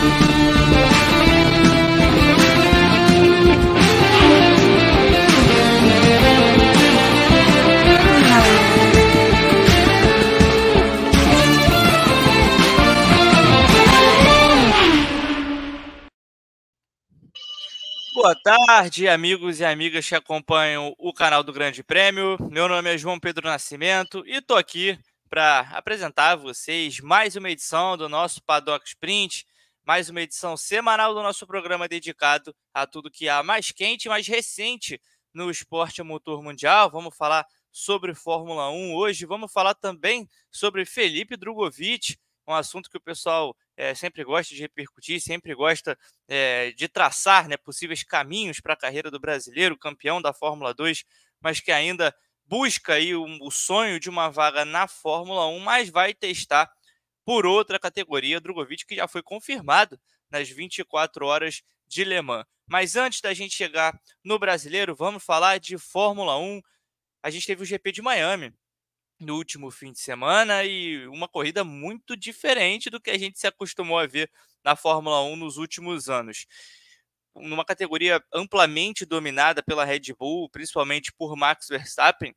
Boa tarde, amigos e amigas que acompanham o canal do Grande Prêmio. Meu nome é João Pedro Nascimento e estou aqui para apresentar a vocês mais uma edição do nosso Paddock Sprint, mais uma edição semanal do nosso programa dedicado a tudo que há mais quente e mais recente no esporte a motor mundial. Vamos falar sobre Fórmula 1 hoje, vamos falar também sobre Felipe Drugovich, um assunto que o pessoal sempre gosta de repercutir, sempre gosta de traçar, né, possíveis caminhos para a carreira do brasileiro, campeão da Fórmula 2, mas que ainda busca aí o sonho de uma vaga na Fórmula 1, mas vai testar por outra categoria, Drugovich, que já foi confirmado nas 24 horas de Le Mans. Mas antes da gente chegar no brasileiro, vamos falar de Fórmula 1. A gente teve o GP de Miami no último fim de semana e uma corrida muito diferente do que a gente se acostumou a ver na Fórmula 1 nos últimos anos. Numa categoria amplamente dominada pela Red Bull, principalmente por Max Verstappen.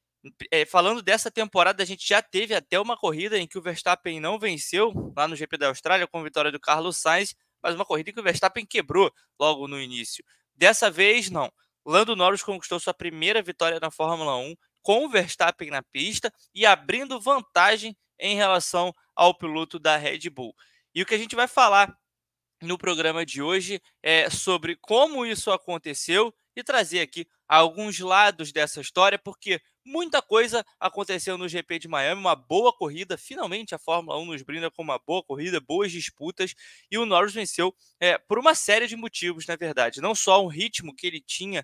Falando dessa temporada, a gente já teve até uma corrida em que o Verstappen não venceu, lá no GP da Austrália, com a vitória do Carlos Sainz, mas uma corrida em que o Verstappen quebrou logo no início. Dessa vez, não. Lando Norris conquistou sua primeira vitória na Fórmula 1, com o Verstappen na pista e abrindo vantagem em relação ao piloto da Red Bull. E o que a gente vai falar no programa de hoje é sobre como isso aconteceu e trazer aqui alguns lados dessa história, porque muita coisa aconteceu no GP de Miami, uma boa corrida, finalmente a Fórmula 1 nos brinda com uma boa corrida, boas disputas, e o Norris venceu por uma série de motivos, na verdade. Não só um ritmo que ele tinha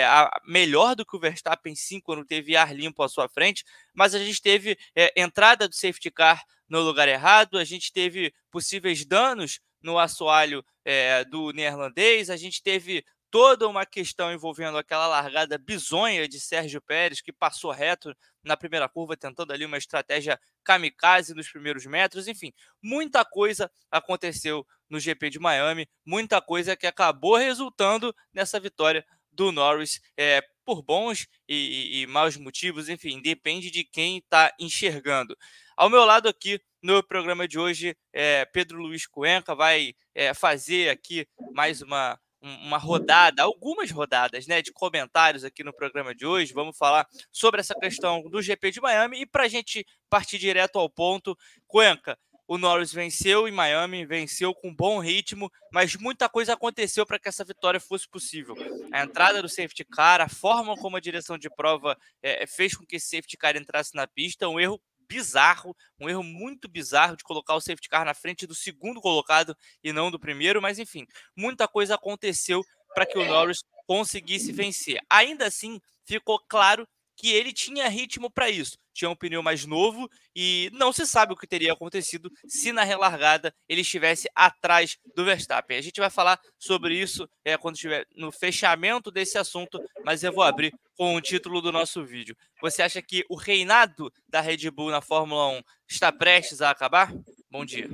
melhor do que o Verstappen sim, quando teve ar limpo à sua frente, mas a gente teve entrada do safety car no lugar errado, a gente teve possíveis danos no assoalho do neerlandês, a gente teve toda uma questão envolvendo aquela largada bizonha de Sérgio Pérez, que passou reto na primeira curva, tentando ali uma estratégia kamikaze nos primeiros metros. Enfim, muita coisa aconteceu no GP de Miami, muita coisa que acabou resultando nessa vitória do Norris, por bons e maus motivos, enfim, depende de quem está enxergando. Ao meu lado aqui, no programa de hoje, Pedro Luiz Cuenca vai fazer aqui mais uma rodada, algumas rodadas, né, de comentários aqui no programa de hoje. Vamos falar sobre essa questão do GP de Miami e para a gente partir direto ao ponto, Cuenca, o Norris venceu em Miami, venceu com bom ritmo, mas muita coisa aconteceu para que essa vitória fosse possível. A entrada do safety car, a forma como a direção de prova fez com que esse safety car entrasse na pista, um erro bizarro, um erro muito bizarro de colocar o safety car na frente do segundo colocado e não do primeiro, mas enfim, muita coisa aconteceu para que o Norris conseguisse vencer. Ainda assim, ficou claro que ele tinha ritmo para isso. Tinha um pneu mais novo e não se sabe o que teria acontecido se na relargada ele estivesse atrás do Verstappen. A gente vai falar sobre isso quando estiver no fechamento desse assunto, mas eu vou abrir com o título do nosso vídeo. Você acha que o reinado da Red Bull na Fórmula 1 está prestes a acabar? Bom dia.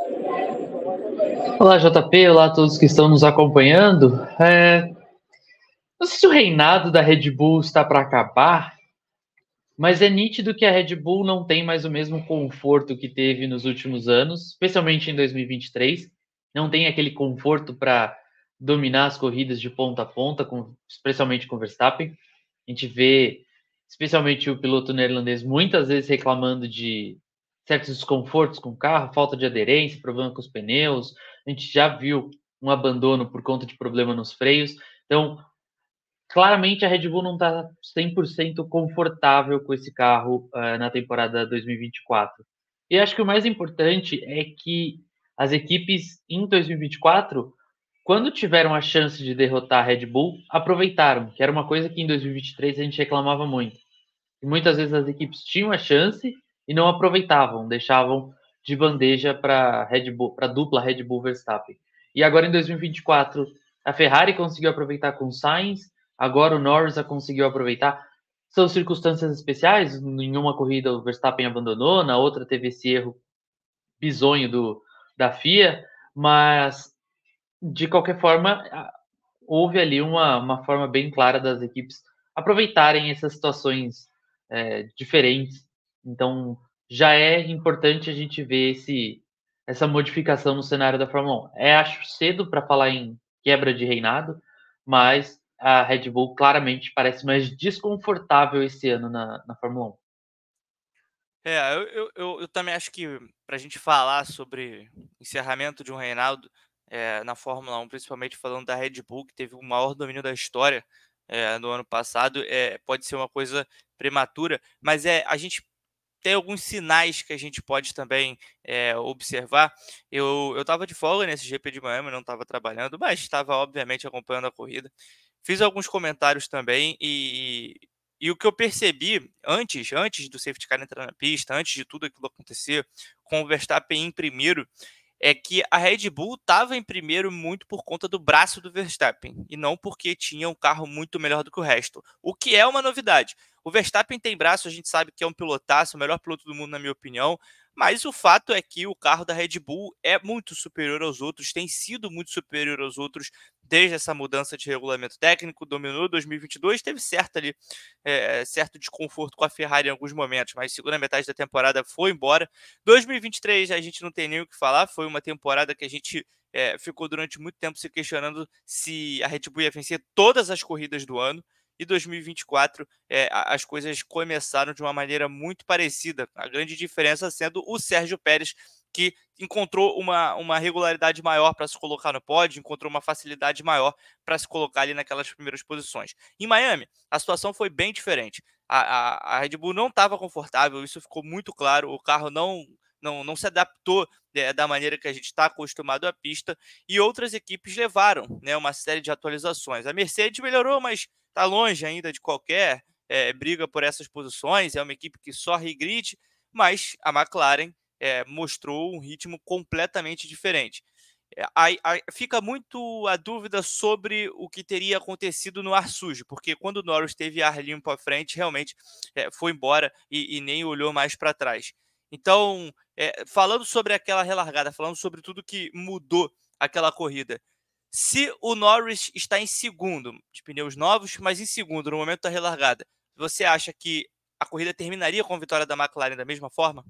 Olá, JP, olá a todos que estão nos acompanhando. Não sei se o reinado da Red Bull está para acabar, mas é nítido que a Red Bull não tem mais o mesmo conforto que teve nos últimos anos, especialmente em 2023. Não tem aquele conforto para dominar as corridas de ponta a ponta, especialmente com Verstappen. A gente vê, especialmente o piloto neerlandês, muitas vezes reclamando de certos desconfortos com o carro, falta de aderência, problema com os pneus. A gente já viu um abandono por conta de problema nos freios. Então, claramente a Red Bull não está 100% confortável com esse carro na temporada 2024. E acho que o mais importante é que as equipes em 2024, quando tiveram a chance de derrotar a Red Bull, aproveitaram, que era uma coisa que em 2023 a gente reclamava muito. E muitas vezes as equipes tinham a chance e não aproveitavam, deixavam de bandeja para a dupla Red Bull Verstappen. E agora em 2024 a Ferrari conseguiu aproveitar com o Sainz, agora o Norris a conseguiu aproveitar. São circunstâncias especiais, em uma corrida o Verstappen abandonou, na outra teve esse erro bizonho da FIA, mas de qualquer forma, houve ali uma forma bem clara das equipes aproveitarem essas situações diferentes. Então, já é importante a gente ver essa modificação no cenário da Fórmula 1. Acho cedo para falar em quebra de reinado, mas a Red Bull claramente parece mais desconfortável esse ano na Fórmula 1. Eu também acho que para a gente falar sobre encerramento de um reinado na Fórmula 1, principalmente falando da Red Bull, que teve o maior domínio da história no ano passado, pode ser uma coisa prematura, mas a gente tem alguns sinais que a gente pode também observar. Eu estava de folga nesse GP de Miami, não estava trabalhando, mas estava obviamente acompanhando a corrida. Fiz alguns comentários também e o que eu percebi antes do safety car entrar na pista, antes de tudo aquilo acontecer, com o Verstappen em primeiro, é que a Red Bull estava em primeiro muito por conta do braço do Verstappen e não porque tinha um carro muito melhor do que o resto, o que é uma novidade. O Verstappen tem braço, a gente sabe que é um pilotaço, o melhor piloto do mundo, na minha opinião, mas o fato é que o carro da Red Bull é muito superior aos outros, tem sido muito superior aos outros desde essa mudança de regulamento técnico, dominou 2022, teve certo desconforto com a Ferrari em alguns momentos, mas segunda metade da temporada foi embora. 2023 a gente não tem nem o que falar, foi uma temporada que a gente ficou durante muito tempo se questionando se a Red Bull ia vencer todas as corridas do ano. E 2024 as coisas começaram de uma maneira muito parecida. A grande diferença sendo o Sérgio Pérez, que encontrou uma regularidade maior para se colocar no pódio, encontrou uma facilidade maior para se colocar ali naquelas primeiras posições. Em Miami, a situação foi bem diferente. A Red Bull não estava confortável, isso ficou muito claro. O carro não se adaptou da maneira que a gente está acostumado à pista, e outras equipes levaram uma série de atualizações. A Mercedes melhorou, mas está longe ainda de qualquer briga por essas posições. É uma equipe que só regride, mas a McLaren mostrou um ritmo completamente diferente. Fica muito a dúvida sobre o que teria acontecido no ar sujo, porque quando o Norris teve ar limpo à frente, realmente foi embora e nem olhou mais para trás. Então, falando sobre aquela relargada, falando sobre tudo que mudou aquela corrida, se o Norris está em segundo, de pneus novos, mas em segundo no momento da relargada, você acha que a corrida terminaria com a vitória da McLaren da mesma forma?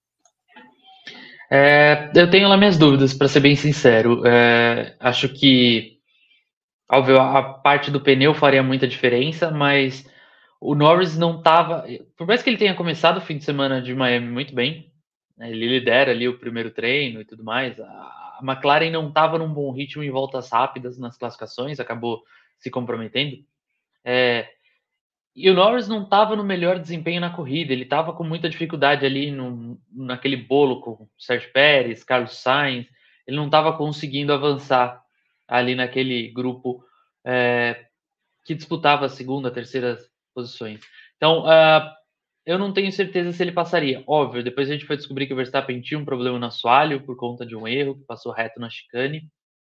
Eu tenho lá minhas dúvidas, para ser bem sincero. Acho que, óbvio, a parte do pneu faria muita diferença, mas o Norris não estava. Por mais que ele tenha começado o fim de semana de Miami muito bem, né, ele lidera ali o primeiro treino e tudo mais, a McLaren não estava num bom ritmo em voltas rápidas nas classificações, acabou se comprometendo. É, e o Norris não estava no melhor desempenho na corrida, ele estava com muita dificuldade ali naquele bolo com Sérgio Pérez, Carlos Sainz, ele não estava conseguindo avançar ali naquele grupo que disputava a segunda, terceira posições. Então, eu não tenho certeza se ele passaria. Óbvio, depois a gente foi descobrir que o Verstappen tinha um problema no assoalho por conta de um erro, que passou reto na chicane,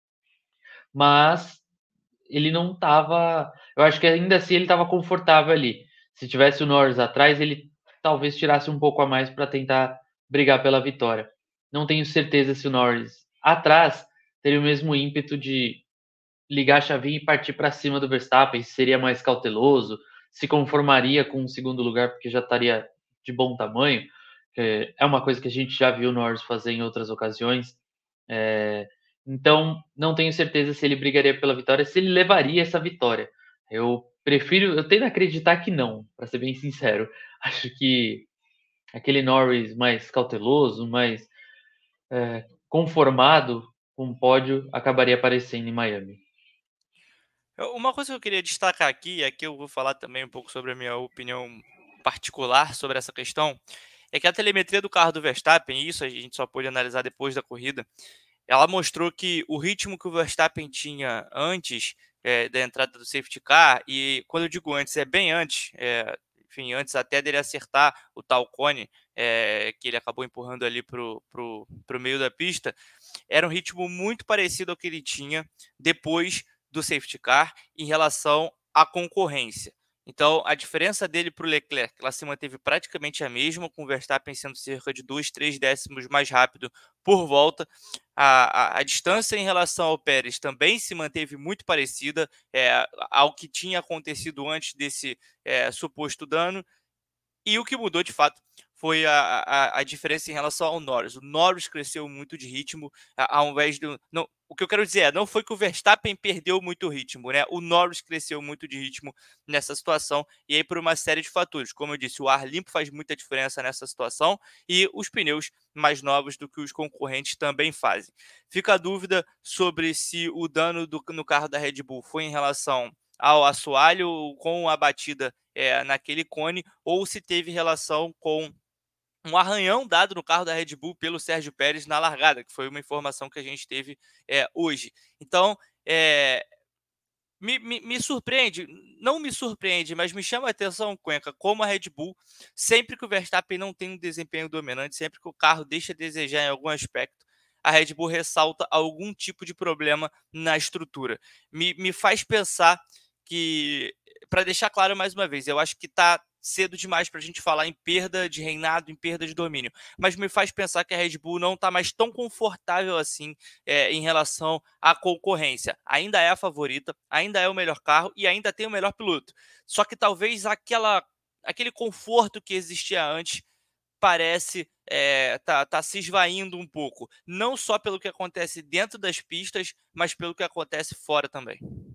mas ele não estava. Eu acho que ainda assim ele estava confortável ali. Se tivesse o Norris atrás, ele talvez tirasse um pouco a mais para tentar brigar pela vitória. Não tenho certeza se o Norris atrás teria o mesmo ímpeto de ligar a chavinha e partir para cima do Verstappen, se seria mais cauteloso, se conformaria com um segundo lugar porque já estaria de bom tamanho. É uma coisa que a gente já viu o Norris fazer em outras ocasiões. É, então, não tenho certeza se ele brigaria pela vitória, se ele levaria essa vitória. Eu tento acreditar que não, para ser bem sincero. Acho que aquele Norris mais cauteloso, mais conformado com o pódio, acabaria aparecendo em Miami. Uma coisa que eu queria destacar aqui, é que eu vou falar também um pouco sobre a minha opinião particular sobre essa questão, é que a telemetria do carro do Verstappen, e isso a gente só pôde analisar depois da corrida, ela mostrou que o ritmo que o Verstappen tinha antes da entrada do safety car, e quando eu digo antes, é bem antes, enfim, antes até dele acertar o tal cone, que ele acabou empurrando ali pro meio da pista, era um ritmo muito parecido ao que ele tinha depois do safety car em relação à concorrência. Então, a diferença dele para o Leclerc, ela se manteve praticamente a mesma, com o Verstappen sendo cerca de 2, 3 décimos mais rápido por volta. A distância em relação ao Pérez também se manteve muito parecida ao que tinha acontecido antes desse suposto dano. E o que mudou de fato foi a diferença em relação ao Norris. O Norris cresceu muito de ritmo, ao invés do. Não, o que eu quero dizer não foi que o Verstappen perdeu muito ritmo, né? O Norris cresceu muito de ritmo nessa situação, e aí por uma série de fatores. Como eu disse, o ar limpo faz muita diferença nessa situação, e os pneus mais novos do que os concorrentes também fazem. Fica a dúvida sobre se o dano no carro da Red Bull foi em relação ao assoalho com a batida naquele cone, ou se teve relação com um arranhão dado no carro da Red Bull pelo Sérgio Pérez na largada, que foi uma informação que a gente teve hoje. Então, é, me surpreende, não me surpreende, mas me chama a atenção, Cuenca, como a Red Bull, sempre que o Verstappen não tem um desempenho dominante, sempre que o carro deixa a desejar em algum aspecto, a Red Bull ressalta algum tipo de problema na estrutura. Me faz pensar que, para deixar claro mais uma vez, eu acho que está cedo demais para a gente falar em perda de reinado, em perda de domínio, mas me faz pensar que a Red Bull não está mais tão confortável assim em relação à concorrência. Ainda é a favorita, ainda é o melhor carro e ainda tem o melhor piloto. Só que talvez aquele conforto que existia antes parece tá se esvaindo um pouco. Não só pelo que acontece dentro das pistas, mas pelo que acontece fora também.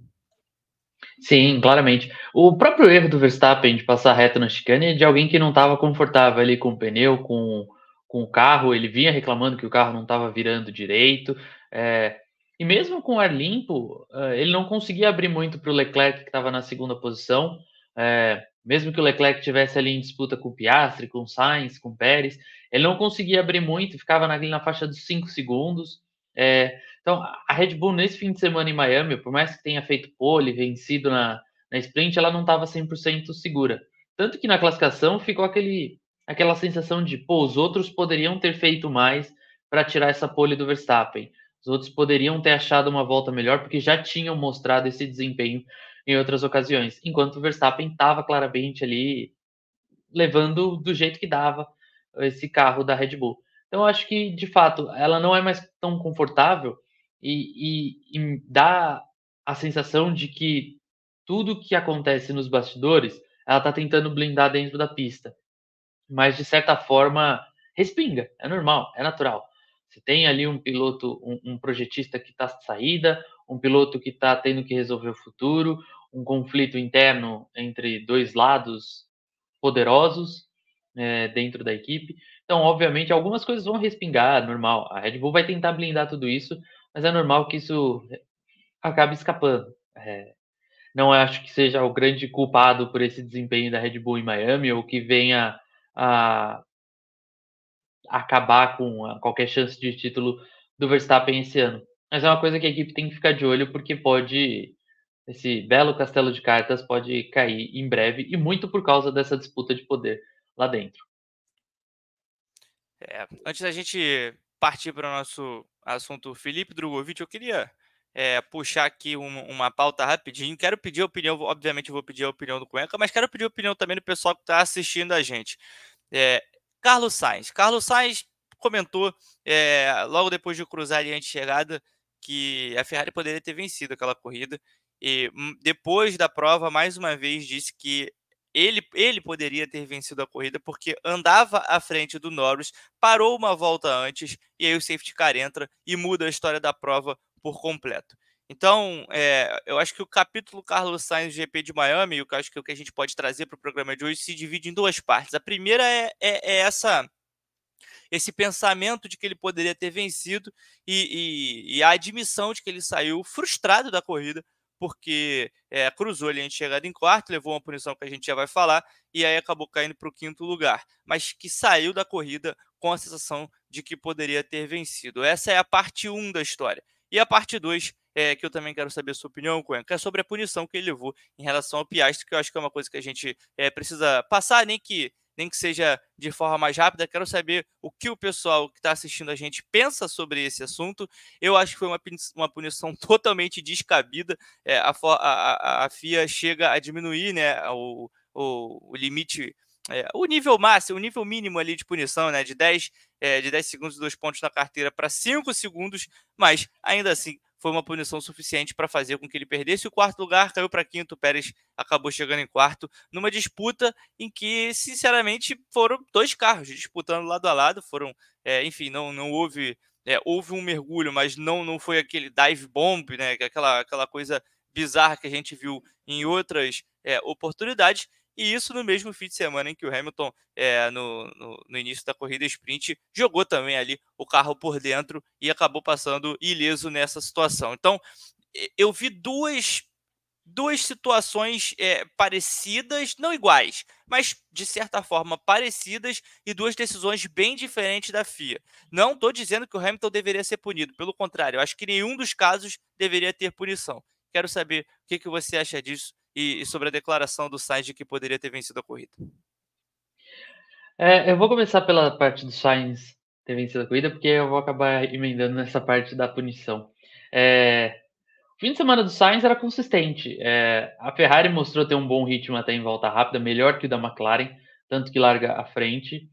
Sim, claramente. O próprio erro do Verstappen de passar reto na chicane é de alguém que não estava confortável ali com o pneu, com o carro. Ele vinha reclamando que o carro não estava virando direito. E mesmo com o ar limpo, ele não conseguia abrir muito para o Leclerc, que estava na segunda posição. Mesmo que o Leclerc tivesse ali em disputa com o Piastri, com o Sainz, com o Pérez, ele não conseguia abrir muito, ficava ali na faixa dos 5 segundos. Então, a Red Bull nesse fim de semana em Miami, por mais que tenha feito pole, vencido na sprint, ela não estava 100% segura. Tanto que na classificação ficou aquela sensação de, pô, os outros poderiam ter feito mais para tirar essa pole do Verstappen. Os outros poderiam ter achado uma volta melhor porque já tinham mostrado esse desempenho em outras ocasiões, enquanto o Verstappen estava claramente ali levando do jeito que dava esse carro da Red Bull. Então, eu acho que, de fato, ela não é mais tão confortável e dá a sensação de que tudo que acontece nos bastidores, ela está tentando blindar dentro da pista. Mas, de certa forma, respinga. É normal, é natural. Você tem ali um piloto, um projetista que está de saída, um piloto que está tendo que resolver o futuro, um conflito interno entre dois lados poderosos dentro da equipe. Então, obviamente, algumas coisas vão respingar, é normal. A Red Bull vai tentar blindar tudo isso, mas é normal que isso acabe escapando. Não acho que seja o grande culpado por esse desempenho da Red Bull em Miami ou que venha a acabar com qualquer chance de título do Verstappen esse ano. Mas é uma coisa que a equipe tem que ficar de olho porque esse belo castelo de cartas pode cair em breve e muito por causa dessa disputa de poder lá dentro. Antes da gente partir para o nosso assunto Felipe Drogovic, eu queria puxar aqui uma pauta rapidinho. Quero pedir a opinião, obviamente eu vou pedir a opinião do Cuenca, mas quero pedir a opinião também do pessoal que está assistindo a gente. É, Carlos Sainz. Carlos Sainz comentou logo depois de cruzar a linha de chegada que a Ferrari poderia ter vencido aquela corrida. E depois da prova, mais uma vez, disse que ele poderia ter vencido a corrida porque andava à frente do Norris, parou uma volta antes e aí o safety car entra e muda a história da prova por completo. Então, eu acho que o capítulo Carlos Sainz GP de Miami, eu acho que o que a gente pode trazer para o programa de hoje se divide em duas partes. A primeira é esse pensamento de que ele poderia ter vencido e a admissão de que ele saiu frustrado da corrida porque cruzou a linha de chegada em quarto, levou uma punição que a gente já vai falar e aí acabou caindo para o quinto lugar, mas que saiu da corrida com a sensação de que poderia ter vencido. Essa é a parte 1 da história. E a parte 2, que eu também quero saber a sua opinião, Cuenca, é sobre a punição que ele levou em relação ao Piastri, que eu acho que é uma coisa que a gente precisa passar, nem que nem que seja de forma mais rápida. Quero saber o que o pessoal que está assistindo a gente pensa sobre esse assunto. Eu acho que foi uma punição totalmente descabida. A FIA chega a diminuir, né, o limite, o nível máximo, o nível mínimo ali de punição, né, de 10 segundos e 2 pontos na carteira para 5 segundos, mas ainda assim foi uma punição suficiente para fazer com que ele perdesse o quarto lugar, caiu para quinto, o Pérez acabou chegando em quarto, numa disputa em que, sinceramente, foram dois carros disputando lado a lado, enfim, não houve, houve um mergulho, mas não foi aquele dive bomb, né, aquela coisa bizarra que a gente viu em outras oportunidades, e isso no mesmo fim de semana em que o Hamilton, no início da corrida sprint, jogou também ali o carro por dentro e acabou passando ileso nessa situação. Então, eu vi duas situações parecidas, não iguais, mas de certa forma parecidas, e duas decisões bem diferentes da FIA. Não estou dizendo que o Hamilton deveria ser punido, pelo contrário, eu acho que nenhum dos casos deveria ter punição. Quero saber o que você acha disso e sobre a declaração do Sainz de que poderia ter vencido a corrida. Eu vou começar pela parte do Sainz ter vencido a corrida, porque eu vou acabar emendando nessa parte da punição. O fim de semana do Sainz era consistente. A Ferrari mostrou ter um bom ritmo até em volta rápida, melhor que o da McLaren, tanto que larga à frente.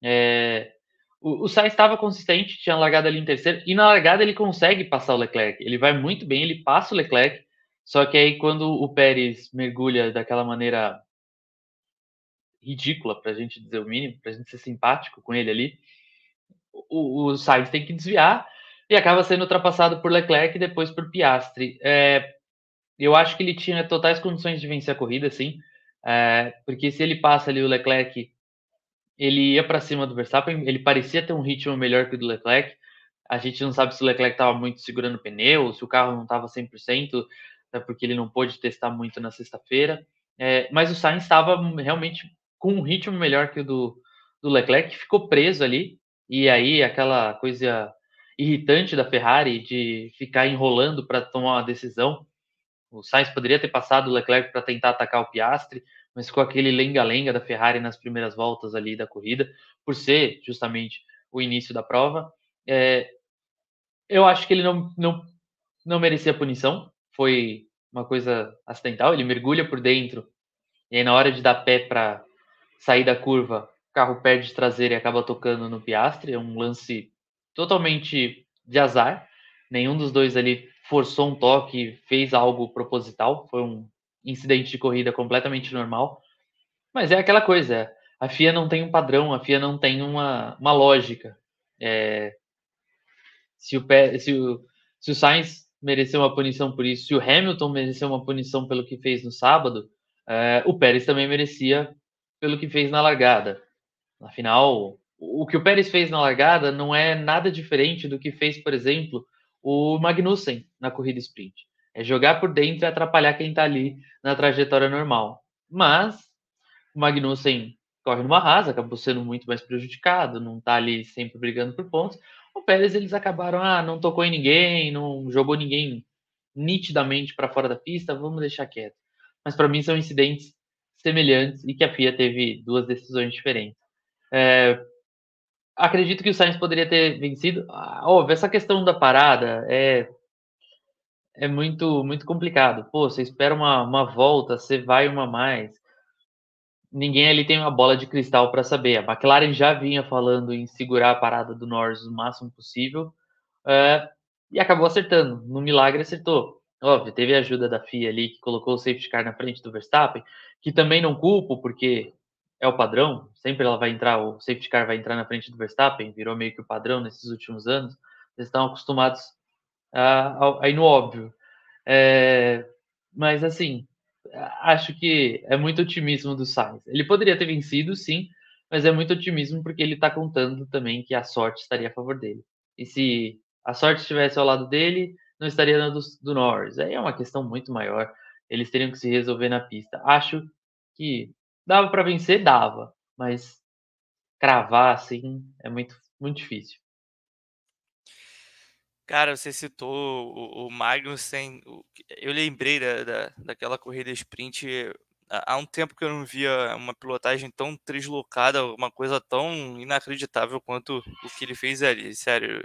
O Sainz estava consistente, tinha largado ali em terceiro, e na largada ele consegue passar o Leclerc. Ele vai muito bem, ele passa o Leclerc, só que aí quando o Pérez mergulha daquela maneira ridícula, para a gente dizer o mínimo, para a gente ser simpático com ele ali, o Sainz tem que desviar e acaba sendo ultrapassado por Leclerc e depois por Piastri. Eu acho que ele tinha totais condições de vencer a corrida, sim, porque se ele passa ali o Leclerc, ele ia para cima do Verstappen, ele parecia ter um ritmo melhor que o do Leclerc. A gente não sabe se o Leclerc estava muito segurando o pneu, se o carro não estava 100%, até porque ele não pôde testar muito na sexta-feira. Mas o Sainz estava realmente com um ritmo melhor que o do Leclerc, que ficou preso ali. E aí aquela coisa irritante da Ferrari de ficar enrolando para tomar uma decisão. O Sainz poderia ter passado o Leclerc para tentar atacar o Piastri, mas ficou aquele lenga-lenga da Ferrari nas primeiras voltas ali da corrida, por ser justamente o início da prova. É, eu acho que ele não merecia punição, foi uma coisa acidental. Ele mergulha por dentro e aí, na hora de dar pé para sair da curva, o carro perde de traseira e acaba tocando no Piastri. É um lance totalmente de azar. Nenhum dos dois ali forçou um toque, fez algo proposital. Foi um incidente de corrida completamente normal. Mas é aquela coisa, a FIA não tem um padrão, a FIA não tem uma lógica. É, se o Sainz mereceu uma punição por isso, se o Hamilton mereceu uma punição pelo que fez no sábado, o Pérez também merecia pelo que fez na largada. Afinal, o que o Pérez fez na largada não é nada diferente do que fez, por exemplo, o Magnussen na corrida sprint. É jogar por dentro e atrapalhar quem está ali na trajetória normal. Mas o Magnussen corre numa rasa, acabou sendo muito mais prejudicado, não está ali sempre brigando por pontos. O Pérez, eles acabaram, não tocou em ninguém, não jogou ninguém nitidamente para fora da pista, vamos deixar quieto. Mas para mim são incidentes semelhantes e que a FIA teve duas decisões diferentes. Acredito que o Sainz poderia ter vencido. Óbvio, essa questão da parada é muito, muito complicado. Pô, você espera uma volta, você vai uma mais. Ninguém ali tem uma bola de cristal para saber. A McLaren já vinha falando em segurar a parada do Norris o máximo possível, e acabou acertando. No milagre, acertou. Óbvio, teve a ajuda da FIA ali, que colocou o safety car na frente do Verstappen, que também não culpo, porque é o padrão. Sempre ela vai entrar, o safety car vai entrar na frente do Verstappen, virou meio que o padrão nesses últimos anos. Eles estão acostumados a ir no óbvio. É, mas assim, acho que é muito otimismo do Sainz. Ele poderia ter vencido, sim, mas é muito otimismo porque ele está contando também que a sorte estaria a favor dele. E se a sorte estivesse ao lado dele, não estaria na do Norris. Aí é uma questão muito maior. Eles teriam que se resolver na pista. Acho que dava para vencer, dava, mas cravar assim é muito, muito difícil. Cara, você citou o Magnussen, eu lembrei daquela corrida sprint há um tempo que eu não via uma pilotagem tão deslocada, uma coisa tão inacreditável quanto o que ele fez ali, sério.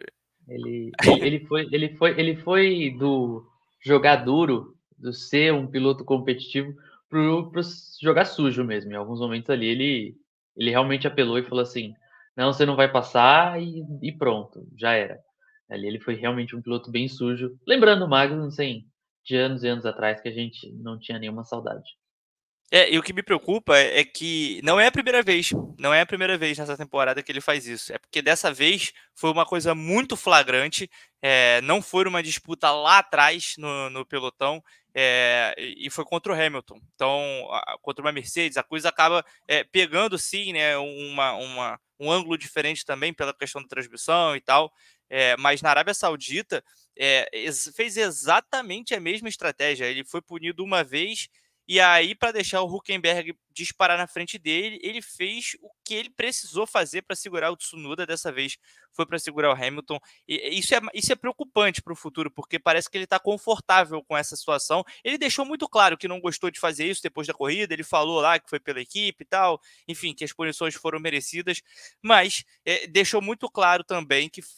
Ele foi do jogar duro, do ser um piloto competitivo, pro jogar sujo mesmo. Em alguns momentos ali ele realmente apelou e falou assim: "Não, você não vai passar", e pronto, já era. Ali ele foi realmente um piloto bem sujo, lembrando o Magnussen de anos e anos atrás, que a gente não tinha nenhuma saudade. E o que me preocupa é que não é a primeira vez, não é a primeira vez nessa temporada que ele faz isso. É porque dessa vez foi uma coisa muito flagrante, não foi uma disputa lá atrás no pelotão, e foi contra o Hamilton. Então, contra uma Mercedes, a coisa acaba pegando sim, né, um ângulo diferente também pela questão da transmissão e tal. Mas na Arábia Saudita fez exatamente a mesma estratégia. Ele foi punido uma vez e aí, para deixar o Hülkenberg disparar na frente dele, ele fez o que ele precisou fazer para segurar o Tsunoda. Dessa vez foi para segurar o Hamilton. E isso é preocupante para o futuro, porque parece que ele está confortável com essa situação. Ele deixou muito claro que não gostou de fazer isso depois da corrida. Ele falou lá que foi pela equipe e tal, enfim, que as punições foram merecidas, mas deixou muito claro também que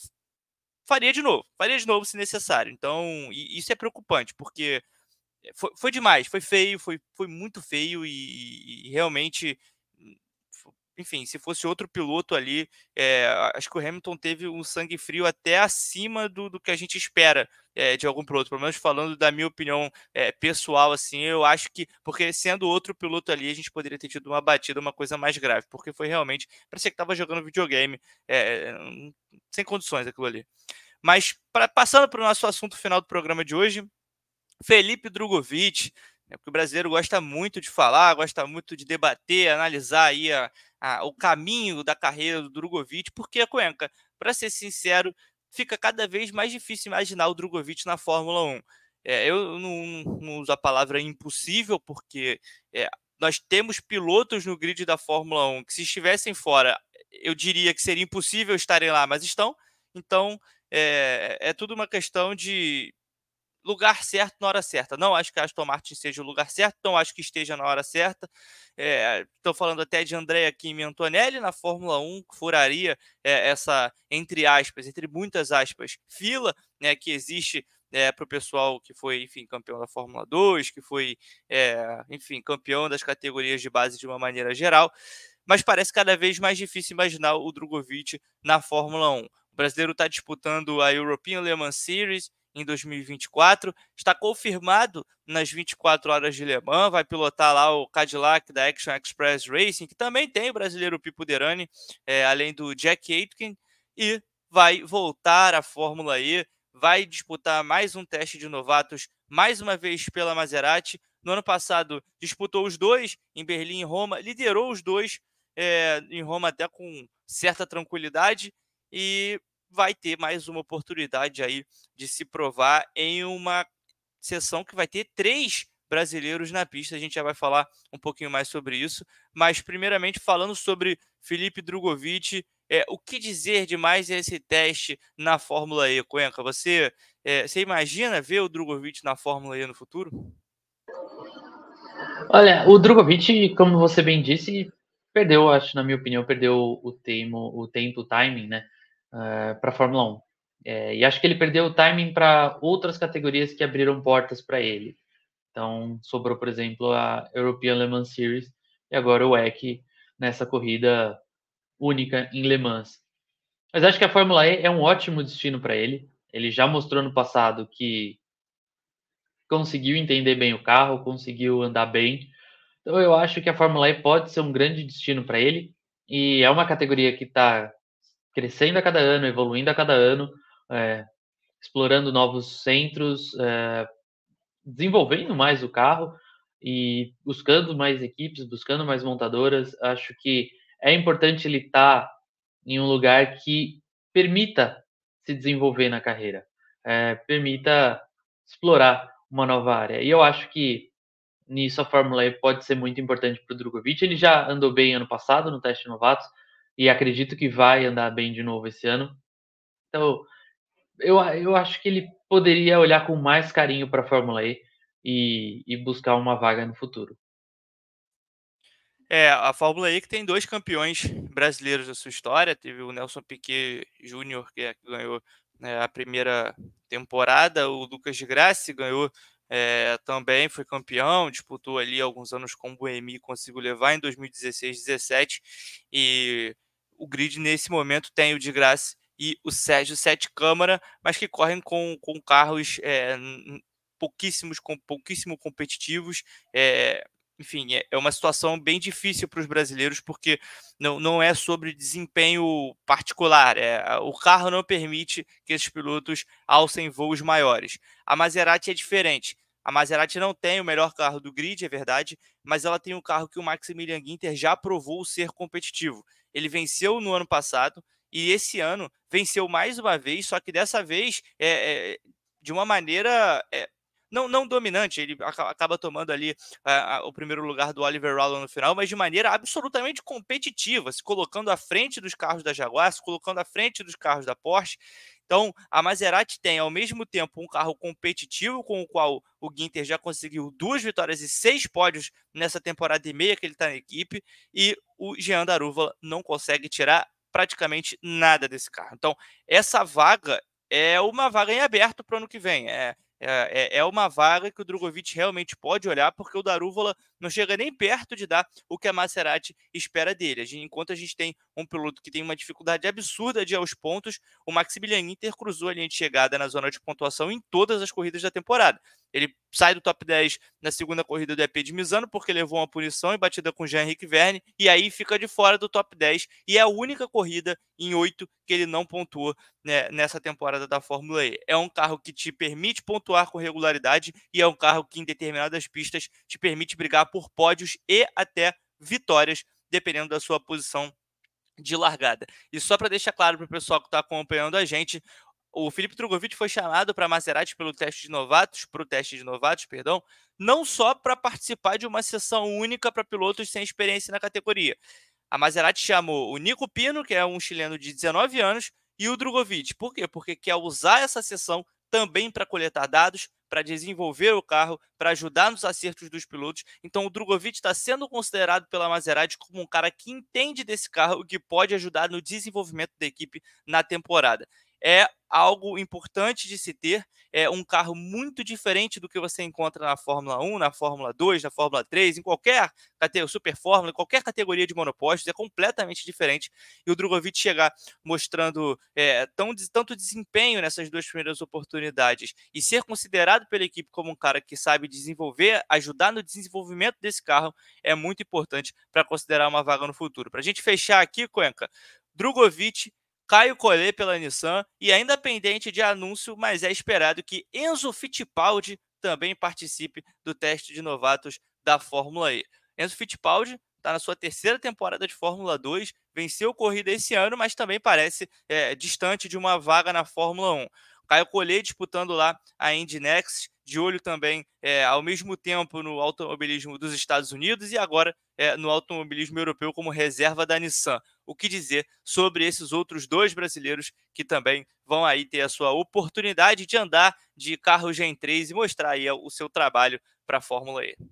faria de novo se necessário. Então, isso é preocupante, porque foi demais, foi feio, foi muito feio e realmente, enfim, se fosse outro piloto ali, acho que o Hamilton teve um sangue frio até acima do que a gente espera de algum piloto. Pelo menos falando da minha opinião pessoal, assim, eu acho que, porque sendo outro piloto ali, a gente poderia ter tido uma batida, uma coisa mais grave, porque foi realmente, parecia que estava jogando videogame, sem condições aquilo ali. Mas, passando para o nosso assunto final do programa de hoje, Felipe Drogovic, né, porque o brasileiro gosta muito de falar, gosta muito de debater, analisar aí o caminho da carreira do Drogovic, porque, Cuenca, para ser sincero, fica cada vez mais difícil imaginar o Drogovic na Fórmula 1. Eu não uso a palavra impossível, porque é, nós temos pilotos no grid da Fórmula 1 que, se estivessem fora, eu diria que seria impossível estarem lá, mas estão. Então, é tudo uma questão de lugar certo na hora certa. Não acho que a Aston Martin seja o lugar certo, não acho que esteja na hora certa. Estou falando até de Andrea Kimi Antonelli na Fórmula 1, que furaria essa, entre aspas, entre muitas aspas, fila, né, que existe para o pessoal que foi, enfim, campeão da Fórmula 2, que foi, enfim, campeão das categorias de base de uma maneira geral. Mas parece cada vez mais difícil imaginar o Drogovic na Fórmula 1. O brasileiro está disputando a European Le Mans Series em 2024, está confirmado nas 24 horas de Le Mans, vai pilotar lá o Cadillac da Action Express Racing, que também tem o brasileiro Pipo Derani, além do Jack Aitken, e vai voltar à Fórmula E, vai disputar mais um teste de novatos, mais uma vez pela Maserati. No ano passado disputou os dois, em Berlim e Roma, liderou os dois em Roma até com certa tranquilidade, e vai ter mais uma oportunidade aí de se provar em uma sessão que vai ter 3 brasileiros na pista. A gente já vai falar um pouquinho mais sobre isso, mas primeiramente falando sobre Felipe Drogovic, o que dizer de mais esse teste na Fórmula E, Cuenca? Você imagina ver o Drogovic na Fórmula E no futuro? Olha, o Drogovic, como você bem disse, perdeu, acho, na minha opinião, perdeu o timing, né, para a Fórmula 1. E acho que ele perdeu o timing para outras categorias que abriram portas para ele. Então, sobrou, por exemplo, a European Le Mans Series e agora o WEC nessa corrida única em Le Mans. Mas acho que a Fórmula E é um ótimo destino para ele. Ele já mostrou no passado que conseguiu entender bem o carro, conseguiu andar bem. Então eu acho que a Fórmula E pode ser um grande destino para ele. E é uma categoria que está crescendo a cada ano, evoluindo a cada ano, é, explorando novos centros, desenvolvendo mais o carro e buscando mais equipes, buscando mais montadoras. Acho que é importante ele estar em um lugar que permita se desenvolver na carreira, permita explorar uma nova área. E eu acho que nisso a Fórmula E pode ser muito importante para o Drogovic. Ele já andou bem ano passado no teste de novatos e acredito que vai andar bem de novo esse ano. Então, eu acho que ele poderia olhar com mais carinho para a Fórmula E e buscar uma vaga no futuro. A Fórmula E que tem 2 campeões brasileiros da sua história, teve o Nelson Piquet Júnior, que ganhou, a primeira temporada, o Lucas de Grassi ganhou, também, foi campeão, disputou ali alguns anos com o Buemi, conseguiu levar em 2016, 17, e o grid nesse momento tem o de Grassi e o Sérgio Sete Câmara, mas que correm com carros, pouquíssimo competitivos, enfim, é uma situação bem difícil para os brasileiros, porque não é sobre desempenho particular. O carro não permite que esses pilotos alcem voos maiores. A Maserati é diferente. A Maserati não tem o melhor carro do grid, é verdade, mas ela tem um carro que o Maximilian Ginter já provou ser competitivo. Ele venceu no ano passado e esse ano venceu mais uma vez, só que dessa vez de uma maneira não dominante. Ele acaba tomando ali o primeiro lugar do Oliver Rowland no final, mas de maneira absolutamente competitiva, se colocando à frente dos carros da Jaguar, se colocando à frente dos carros da Porsche. Então, a Maserati tem, ao mesmo tempo, um carro competitivo, com o qual o Ginter já conseguiu 2 vitórias e 6 pódios nessa temporada e meia que ele está na equipe, e o Jean Daruvala não consegue tirar praticamente nada desse carro. Então, essa vaga é uma vaga em aberto para o ano que vem. É uma vaga que o Drogovic realmente pode olhar, porque o Daruvala não chega nem perto de dar o que a Maserati espera dele. Enquanto a gente tem um piloto que tem uma dificuldade absurda de ir aos pontos, o Maximilian Ginter cruzou a linha de chegada na zona de pontuação em todas as corridas da temporada. Ele sai do top 10 na segunda corrida do EP de Misano, porque levou uma punição em batida com Jean-Henrique Verne, e aí fica de fora do top 10, e é a única corrida em 8 que ele não pontuou, né, nessa temporada da Fórmula E. É um carro que te permite pontuar com regularidade e é um carro que em determinadas pistas te permite brigar por pódios e até vitórias, dependendo da sua posição de largada. E só para deixar claro para o pessoal que está acompanhando a gente, o Felipe Drogovic foi chamado para a Maserati para o teste de novatos, perdão, não só para participar de uma sessão única para pilotos sem experiência na categoria. A Maserati chamou o Nico Pino, que é um chileno de 19 anos, e o Drogovic. Por quê? Porque quer usar essa sessão também para coletar dados, para desenvolver o carro, para ajudar nos acertos dos pilotos. Então o Drogovic está sendo considerado pela Maserati como um cara que entende desse carro e que pode ajudar no desenvolvimento da equipe na temporada. É algo importante de se ter, é um carro muito diferente do que você encontra na Fórmula 1, na Fórmula 2, na Fórmula 3, em qualquer Super Fórmula, em qualquer categoria de monopostos, é completamente diferente. E o Drogovic chegar mostrando tanto desempenho nessas 2 primeiras oportunidades e ser considerado pela equipe como um cara que sabe desenvolver, ajudar no desenvolvimento desse carro, é muito importante para considerar uma vaga no futuro. Para a gente fechar aqui, Cuenca, Drogovic, Caio Collet pela Nissan e ainda pendente de anúncio, mas é esperado que Enzo Fittipaldi também participe do teste de novatos da Fórmula E. Enzo Fittipaldi está na sua 3ª temporada de Fórmula 2, venceu corrida esse ano, mas também parece distante de uma vaga na Fórmula 1. Caio Collet disputando lá a Indy Next, de olho também ao mesmo tempo no automobilismo dos Estados Unidos e agora no automobilismo europeu como reserva da Nissan. O que dizer sobre esses outros 2 brasileiros que também vão aí ter a sua oportunidade de andar de carro Gen 3 e mostrar aí o seu trabalho para a Fórmula E.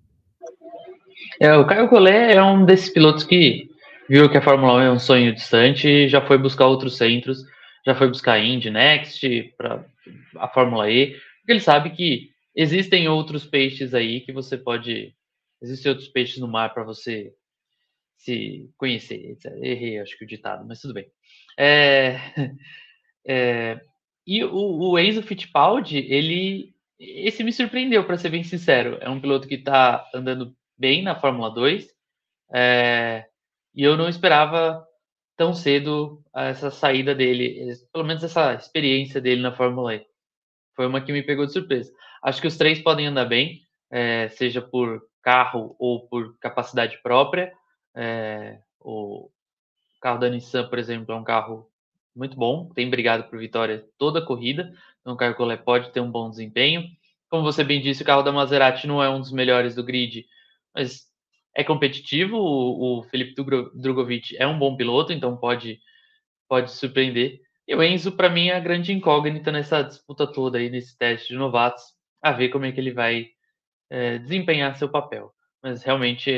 O Caio Collet é um desses pilotos que viu que a Fórmula 1 é um sonho distante e já foi buscar outros centros, já foi buscar a Indy Next, para a Fórmula E, porque ele sabe que existem outros peixes aí que você pode. Existem outros peixes no mar para você se conhecer, etc. Errei, acho que o ditado, mas tudo bem. E o Enzo Fittipaldi, esse me surpreendeu, para ser bem sincero. É um piloto que está andando bem na Fórmula 2, e eu não esperava tão cedo essa saída dele, pelo menos essa experiência dele na Fórmula E. Foi uma que me pegou de surpresa. Acho que os 3 podem andar bem, seja por carro ou por capacidade própria. O carro da Nissan, por exemplo, é um carro muito bom, tem brigado por vitória toda a corrida, então o Caio Collet pode ter um bom desempenho. Como você bem disse, o carro da Maserati não é um dos melhores do grid, mas é competitivo. O Felipe Drugovich é um bom piloto, então pode surpreender. E o Enzo, para mim, é a grande incógnita nessa disputa toda aí, nesse teste de novatos, a ver como é que ele vai desempenhar seu papel. Mas realmente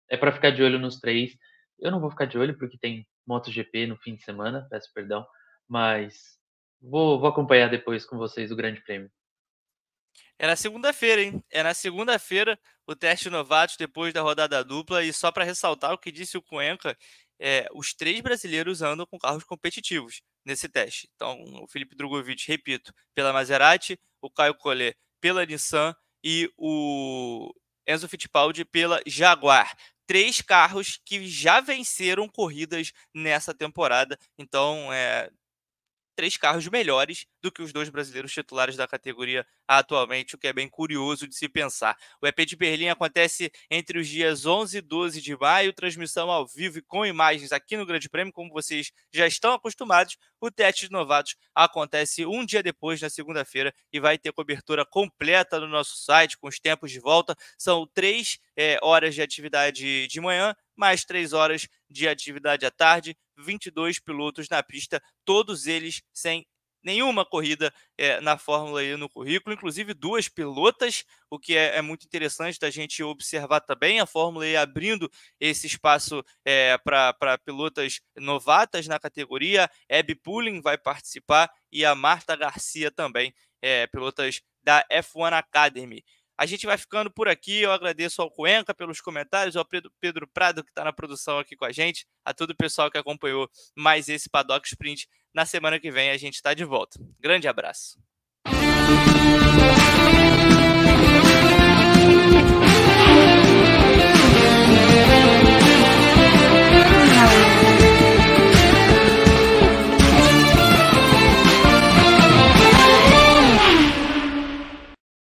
é para ficar de olho nos 3. Eu não vou ficar de olho porque tem MotoGP no fim de semana, peço perdão, mas vou acompanhar depois com vocês o Grande Prêmio. É na segunda-feira, hein? É na segunda-feira o teste de novatos depois da rodada dupla. E só para ressaltar o que disse o Cuenca, os 3 brasileiros andam com carros competitivos nesse teste. Então, o Felipe Drogovic, repito, pela Maserati, o Caio Collet pela Nissan e o Enzo Fittipaldi pela Jaguar. 3 carros que já venceram corridas nessa temporada. Então, 3 carros melhores do que os 2 brasileiros titulares da categoria atualmente, o que é bem curioso de se pensar. O EP de Berlim acontece entre os dias 11 e 12 de maio, transmissão ao vivo e com imagens aqui no Grande Prêmio, como vocês já estão acostumados. O teste de novatos acontece um dia depois, na segunda-feira, e vai ter cobertura completa no nosso site, com os tempos de volta. São 3 horas de atividade de manhã, mais 3 horas de atividade à tarde, 22 pilotos na pista, todos eles sem nenhuma corrida na Fórmula E no currículo, inclusive 2 pilotas, o que é muito interessante da gente observar também, a Fórmula E abrindo esse espaço para pilotas novatas na categoria. Abby Pulling vai participar e a Marta Garcia também, pilotas da F1 Academy. A gente vai ficando por aqui. Eu agradeço ao Cuenca pelos comentários, ao Pedro Prado, que está na produção aqui com a gente, a todo o pessoal que acompanhou mais esse Paddock Sprint. Na semana que vem a gente está de volta. Grande abraço.